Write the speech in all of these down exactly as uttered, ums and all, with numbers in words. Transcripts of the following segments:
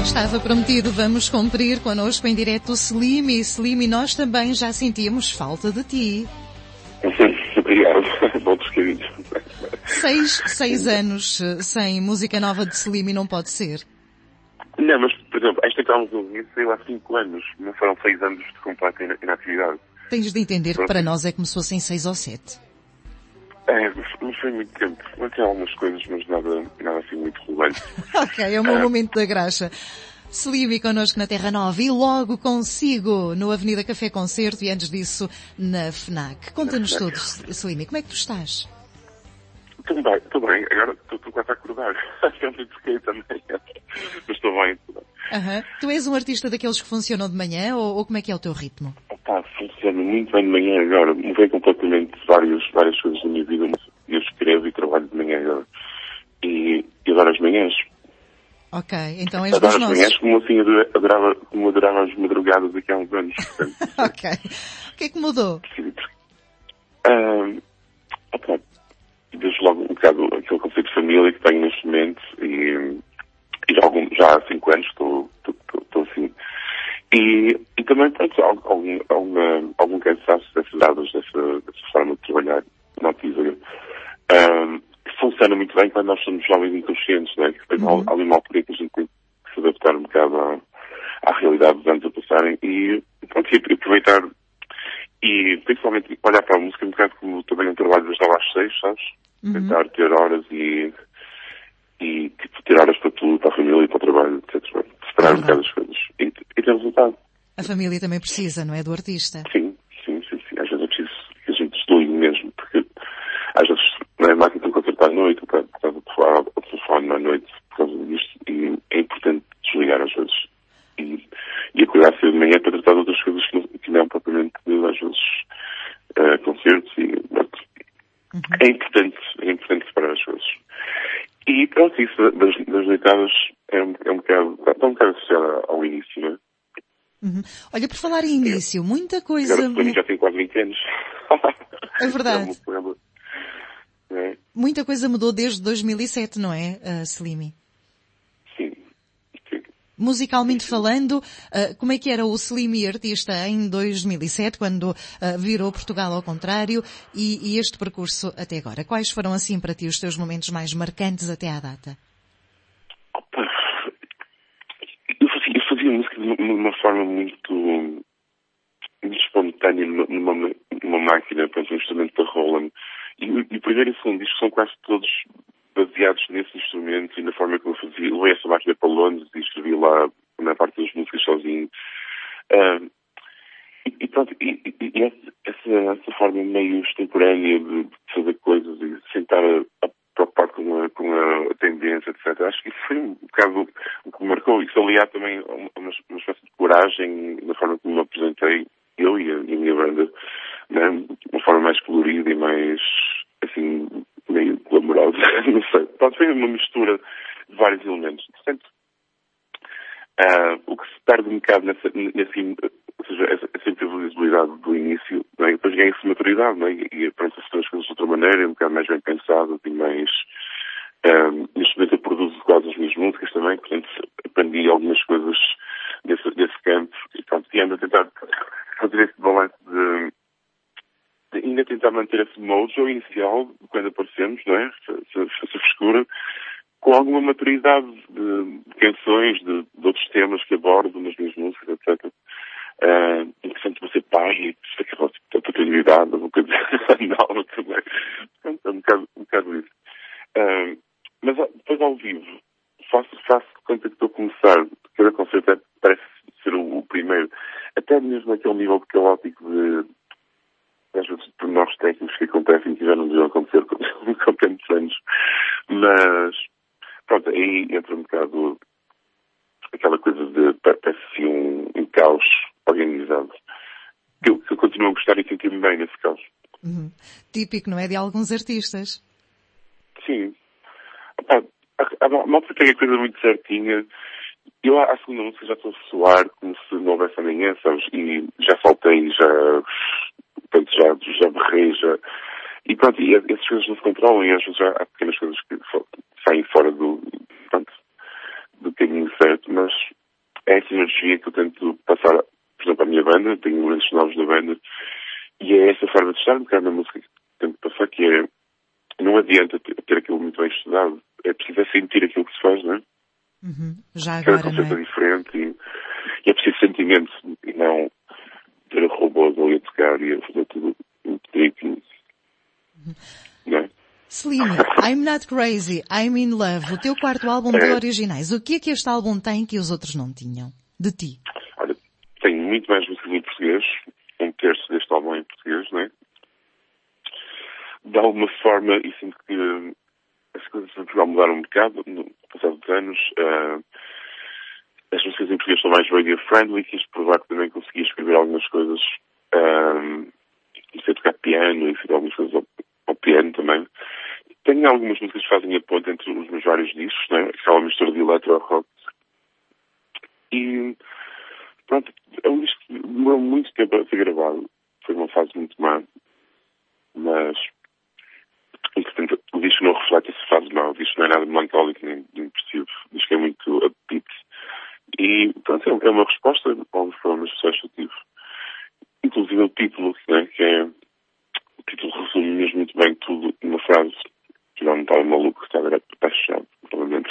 Estava prometido, vamos cumprir. Connosco em direto o Slimy. Slimy, nós também já sentíamos falta de ti. Obrigado, bons queridos. Seis, seis anos sem música nova de Slimy não pode ser. Não, mas, por exemplo, esta que estávamos a ouvir saiu há cinco anos, não foram seis anos de completa inatividade. Tens de entender que para nós é como se fossem seis ou sete. É, mas foi muito tempo. Não tem algumas coisas, mas nada, nada assim muito relevante. Ok, é o meu é. momento da graxa. Slimy connosco na Terra Nova e logo consigo no Avenida Café Concerto e antes disso na FNAC. Conta-nos tudo, Slimy, como é que tu estás? Estou bem, estou bem. Agora estou quase a acordar. Sempre fiquei também. Mas estou bem. Uhum. Tu és um artista daqueles que funcionam de manhã ou, ou como é que é o teu ritmo? Opa, funciona muito bem de manhã agora. Mudei completamente várias, várias coisas da minha vida. Eu escrevo e trabalho de manhã agora. E, e adoro as manhãs. Ok, então és adoro dos nossos. Adoro as manhãs como assim adorava, como adorava as madrugadas daqui há uns anos. Ok. O que é que mudou? Um, opa, desde logo um bocado aquele conceito de família que tenho neste momento e, e já, algum, já há cinco anos estou, estou, estou, estou assim. E, e também, pronto, algum, algum, algum cansaço dessas dadas, dessa, dessa forma de trabalhar nativa, um, que funciona muito bem quando nós somos jovens inconscientes, né? Que depois uhum. há ali uma altura que a gente tem que se adaptar um bocado à, à realidade dos anos a passarem e, pronto, e aproveitar e principalmente olhar para a música um bocado como também um trabalho das nove às seis, sabes? Uhum. Tentar ter horas e, e tipo, ter horas para tudo, para a família e para o trabalho, etcétera. Separar um bocado as coisas e, e ter resultado. A família também precisa, não é? Do artista. Sim, sim, sim, sim. Às vezes é preciso que a gente desligue mesmo, porque às vezes não é máquina de concertar à noite, ou estás a falar ao telefone à noite por causa disto, e é importante desligar às vezes. E, e acordar cedo de manhã para tratar de outras coisas que não, que não propriamente, às vezes, uh, concertos e, pronto. Uhum. É importante, é importante separar as coisas. E pronto, isso das, das noitadas é um, é um bocado, está um bocado associado ao início, não é? Uhum. Olha, por falar em início, muita coisa... Agora, para mim já tenho quase vinte anos. É verdade. É é? Muita coisa mudou desde dois mil e sete, não é, uh, Slimy? Sim. Sim. Musicalmente sim. falando, uh, como é que era o Slimy artista em dois mil e sete, quando uh, virou Portugal ao contrário, e, e este percurso até agora? Quais foram, assim, para ti, os teus momentos mais marcantes até à data? Eu fazia, eu fazia música de uma forma muito, muito espontânea, numa, numa máquina, para um instrumento da Roland. E, e o primeiro e o segundo disco são quase todos baseados nesse instrumento e na forma como eu fazia. Levei essa máquina para Londres e escrevi lá na parte das músicas sozinho. Uh, e, e pronto, e, e, e essa, essa forma meio extemporânea de, de fazer coisas e sentar a, a preocupar com a, com a tendência, etcétera. Acho que isso foi um bocado o que me marcou. Isso aliado também a uma, uma espécie de coragem na forma como me apresentei, eu e a, e a minha banda, né? De uma forma mais colorida e mais, assim, meio glamourosa. Não sei. Pronto, foi uma mistura de vários elementos. Portanto, uh, o que se perde um bocado nessa, nesse, ou seja, essa, essa imprevisibilidade do início, não é? Depois ganha-se maturidade, não é? E pronto, se faz as coisas de outra maneira, um bocado mais bem pensado e mais... Um, neste momento eu produzo quase as minhas músicas também, portanto aprendi algumas coisas desse, desse campo e pronto, e ando a tentar fazer esse balanço de, de ainda tentar manter esse mojo inicial de quando aparecemos, não é? Essa, essa frescura, com alguma maturidade de, de canções, de, de outros temas que abordo nas minhas músicas, etcétera. Uh, interessante você pai e aquela tipo, paternidade, uma coisa nova também. Portanto, é um bocado, um bocado isso. Uh, mas depois ao vivo, faço, faço de conta que estou a começar, cada concerto parece ser o, o primeiro, até mesmo naquele nível caótico de, às vezes, de pormenores técnicos que acontecem que já não deviam acontecer com, com tantos anos. Mas, pronto, aí entra um bocado aquela coisa de, parece assim um, um caos organizado, que eu, que eu continuo a gostar e sentir-me bem nesse caos. Uhum. Típico, não é? De alguns artistas. Sim. Opa, a, a, a malta tem a coisa muito certinha. Eu, à segunda música, já estou a soar como se não houvesse amanhã, sabes? E já saltei, já, portanto, já, já berrei, já... E pronto, e essas coisas não se controlam e às vezes já há pequenas coisas que saem fora do, pronto, do caminho certo, mas forma de estar um bocado na música que tenho que passar, que é, não adianta ter, ter aquilo muito bem estudado, é preciso é sentir aquilo que se faz, não é? Uhum. Já Cada agora, não concerto é? é diferente e, e é preciso sentimento e não ter robôs ali a tocar e a fazer tudo um trick, Uhum. não é? Slimy, I'm Not Crazy, I'm in Love, o teu quarto álbum de É. originais. O que é que este álbum tem que os outros não tinham? De ti? Olha, tenho muito mais músicas em português, um terço deste álbum é em português, não é? De alguma forma, e sinto que uh, as coisas em Portugal mudaram um bocado no passado dos anos. Uh, as músicas em português são mais radio-friendly, quis provar que também conseguia escrever algumas coisas, uh, comecei a tocar piano e fiz algumas coisas ao, ao piano também. Tenho algumas músicas que fazem a ponte entre os meus vários discos, né? Aquela mistura de eletro-rock. E, pronto, é um disco que demorou muito tempo a ser gravado. Foi uma fase muito má. Mas, entretanto, o disco não reflete essa fase má. O disco não é nada melancólico nem depressivo. O disco é muito upbeat. E, pronto, é uma resposta aos problemas sociais que eu tive. Inclusive o título, né? Que é... O título resume mesmo muito bem tudo numa frase. Que não estava maluco, estava apaixonado, provavelmente.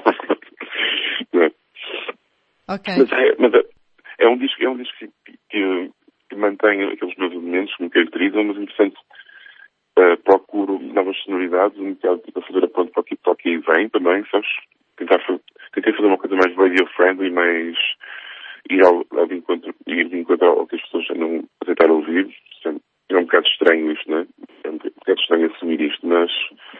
Não é? Ok. Mas, é, mas é, é um disco, é um disco que, que, que mantém aqueles meus elementos que me caracterizam, mas, entretanto, uh, procuro novas sonoridades, um bocado tipo, a fazer a ponte para aqui, para aqui e vem também, sabes? Tentar, tentei fazer uma coisa mais radio-friendly, mais ir ao, ao encontro, ir de encontro ao que as pessoas andam a tentar ouvir. É um bocado estranho isto, não é? É um bocado estranho assumir isto, mas...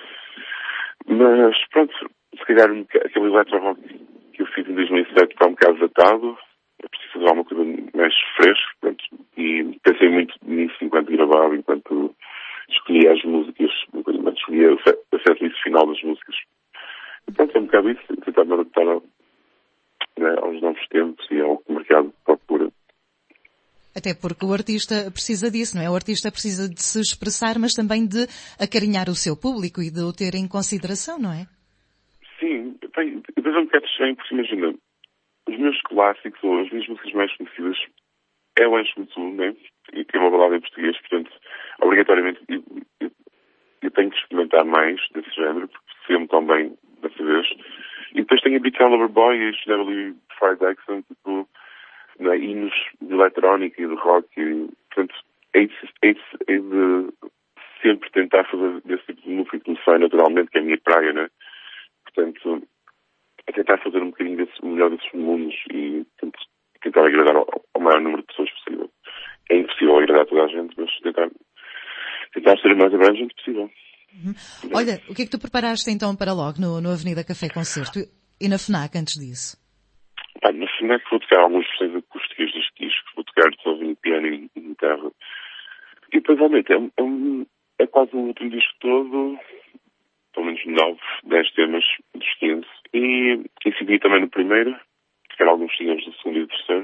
Mas, pronto, se calhar aquele eletro-rock que eu fiz em dois mil e sete está um bocado datado. Eu preciso fazer alguma coisa mais fresca, pronto. E pensei muito nisso enquanto gravava, enquanto escolhia as músicas, enquanto escolhia a setlist final das músicas. E pronto, é um bocado isso, tentar me adaptar ao, né, aos novos tempos e ao que o mercado procura. Até porque o artista precisa disso, não é? O artista precisa de se expressar, mas também de acarinhar o seu público e de o ter em consideração, não é? Sim, bem, depois é um bocado estranho, porque imagina, os meus clássicos ou as minhas músicas mais conhecidas é o Enche-me Tu, né? E que é uma balada em português, portanto, obrigatoriamente eu, eu, eu tenho que experimentar mais desse género, porque sei-me tão bem dessa vez. E depois tenho a Beat All Over Boy e a W Fried Accent, tipo, né, hinos de eletrónica e de rock, e, portanto, é de, é, de, é de sempre tentar fazer desse tipo de música que me sai naturalmente, que é a minha praia, né? Portanto, é tentar fazer um bocadinho desse, o melhor desses mundos e portanto, tentar agradar ao, ao maior número de pessoas possível. É impossível agradar a toda a gente, mas tentar, tentar ser o mais abrangente possível. Uhum. Olha, o que é que tu preparaste então para logo no, no Avenida Café Concerto e na FNAC antes disso? Pá, na FNAC vou tocar algumas versões acústicas deste disco, vou tocar desenvolvendo piano e, e guitarra. E provavelmente é, é, um, é quase o último disco todo, pelo menos nove, dez temas dos quinze. E incidi também no primeiro, tocar alguns singles do segundo e do terceiro.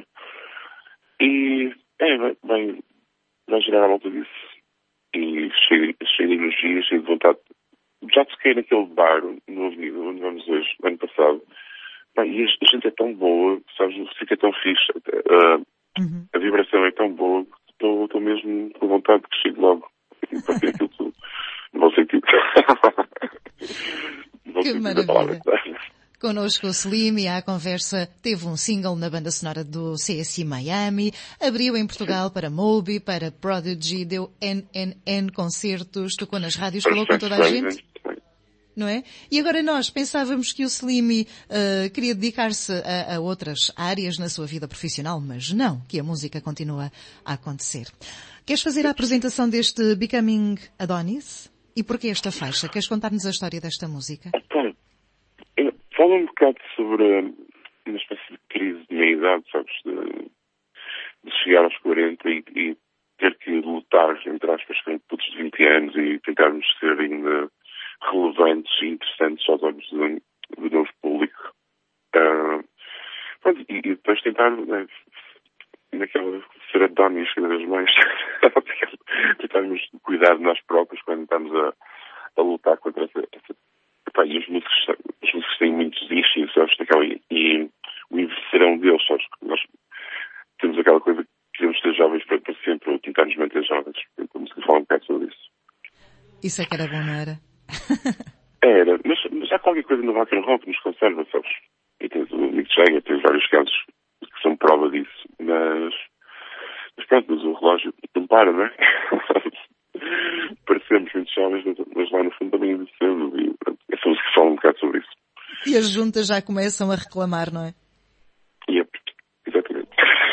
E é, vai, vai, vai girar à volta disso. E cheio, cheio de energia, cheio de vontade. Já toquei naquele bar no Avenida, onde vamos hoje, ano passado. Bem, e a gente é tão boa, sabes, o sítio é tão fixe, uh, uhum. a vibração é tão boa que estou mesmo com vontade que chegue logo para ter aquilo tudo. No bom sentido. No bom Que sentido da palavra. maravilha! Connosco o Slimy, à conversa, teve um single na banda sonora do C S I Miami, abriu em Portugal para Moby, para Prodigy, deu N N N concertos, tocou nas rádios, falou com toda a gente. Não é? E agora nós pensávamos que o Slimy uh, queria dedicar-se a, a outras áreas na sua vida profissional, mas não, que a música continua a acontecer. Queres fazer a apresentação deste Becoming Adonis? E porquê esta faixa? Queres contar-nos a história desta música? Claro. Fala um bocado sobre uma espécie de crise de meia-idade, sabes? De, de chegar aos quarenta e, e ter que lutar, entre aspas, com putos de vinte anos e tentarmos ser ainda relevantes e interessantes aos olhos do, do novo público. Uh, pronto, e, e depois tentar, né, naquela ser Adonis cada vez mais, tentarmos cuidar de nós próprios quando estamos a, a lutar contra essa... essa epá, e os músicos, os músicos têm muitos issues, sabes, daquela, e, e o envelhecer é um deles, sabes, nós temos aquela coisa que queremos ser jovens para, para sempre, ou tentar nos manter jovens. A música fala Isso é que era bom, não era? Era, mas, mas há qualquer coisa no rock and roll que nos conserva, sabes? E tens o Mick Jagger, tens vários casos que são prova disso, mas, mas pronto, mas o relógio não para, não é? Parecemos muito jovens, mas lá no fundo também envelhecemos e pronto, essa música fala um bocado sobre isso. E as juntas já começam a reclamar, não é? Yep, exatamente.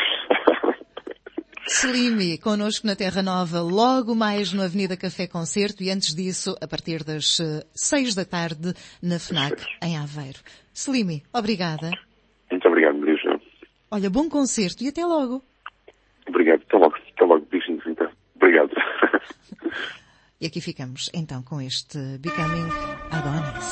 Slimy, connosco na Terra Nova, logo mais no Avenida Café Concerto e antes disso, a partir das uh, seis da tarde, na FNAC, em Aveiro. Slimy, obrigada. Muito obrigado, Maria João. Olha, bom concerto e até logo. Obrigado, até logo, até logo, beijinhos então. Obrigado. E aqui ficamos, então, com este Becoming Adonis.